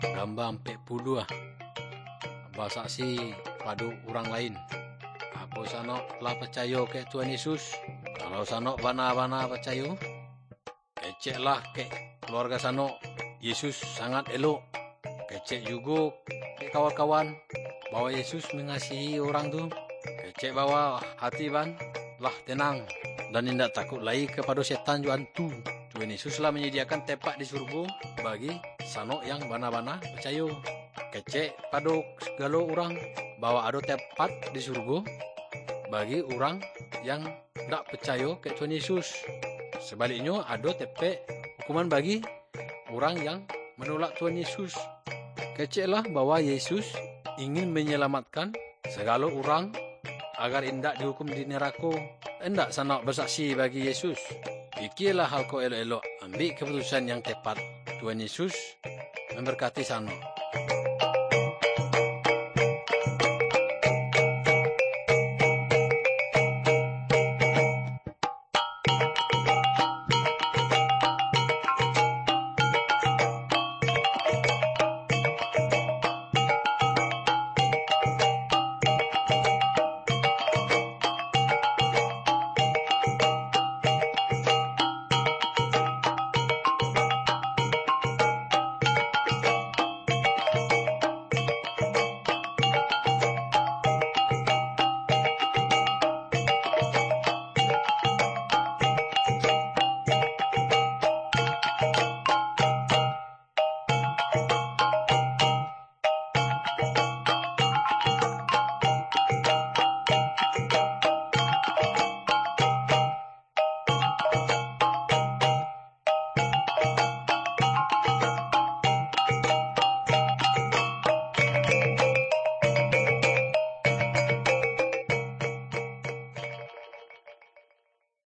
gambar 40 bersaksi pada orang lain. Apa sanok lah percaya ke Tuhan Yesus? Kalau sanok bana-bana percaya, kecek lah ke keluarga sanok Yesus sangat elok. Kecek juga ke kawan-kawan bahwa Yesus mengasihi orang tu. Kecek bawa hati ban lah tenang dan tidak takut lagi kepada setan juan tu. Tuhan Yesus lah menyediakan tempat di surga bagi sanok yang bana-bana percaya. Kecek pada segala orang bahwa ada tempat di surga bagi orang yang tidak percaya ke Tuhan Yesus. Sebaliknya ada tempat hukuman bagi orang yang menolak Tuhan Yesus. Keceklah bahwa Yesus ingin menyelamatkan segala orang agar hendak dihukum di neraka. Hendak sanak bersaksi bagi Yesus. Fikirlah hal kau elok-elok. Ambil keputusan yang tepat. Tuhan Yesus memberkati sanak.